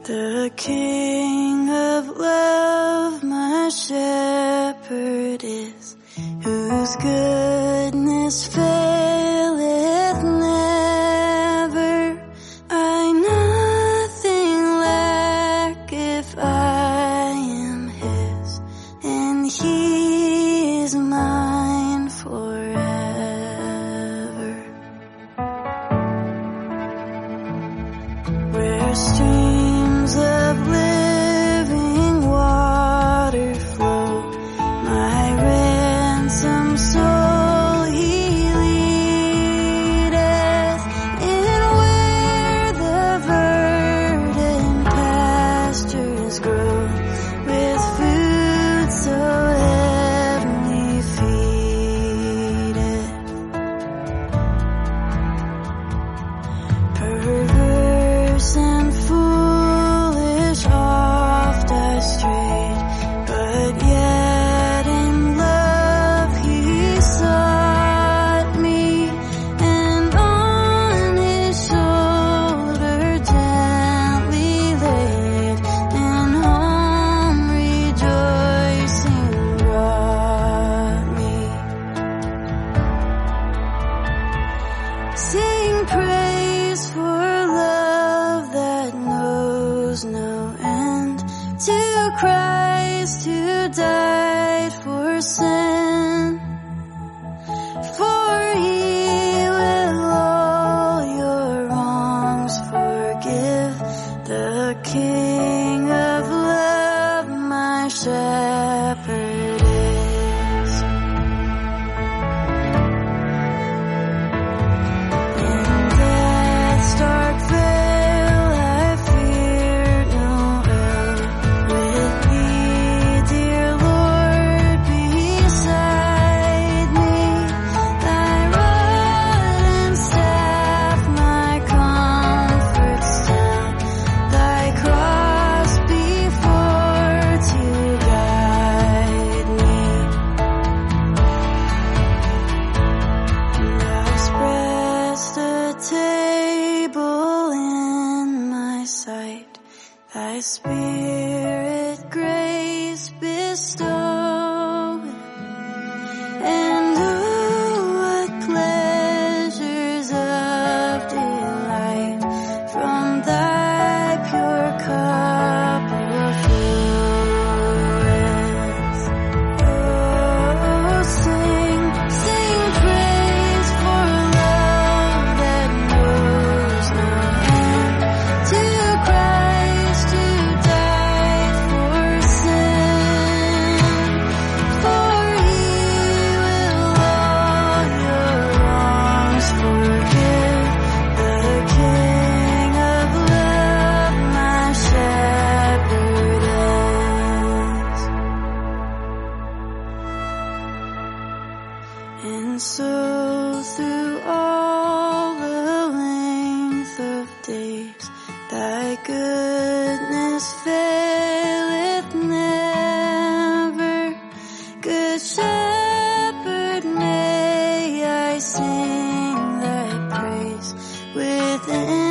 The King of love, my shepherd is, whose goodness faileth never. I nothing lack if I am his, and he is mine forever. Where streams of living water flow, my ransom soul he leadeth, and where the verdant pastures grow, with food so heavenly feedeth. Perverse and foolish oft I strayed, but yet in love he sought me, and on his shoulder gently laid, and home rejoicing brought me. Sing praise for love that knows no end, to Christ who died for sin. For he will all your wrongs forgive, the King of love, my shepherd is. In death's dark vale I fear no ill, with thee, dear Lord, beside me. Thy rod and staff my comfort stand, thy cross before to guide me. Thou spreadst a table in my sight, thy Spirit grace bestowed, and oh, what pleasures of delight from thy pure cup overfloweth. Oh, sing praise for love that knows no end, to Christ who died for sin. For he will all your wrongs forgive, the King of love, my shepherd is. And so through all the length of days, thy goodness faileth never. Good Shepherd, may I sing thy praise within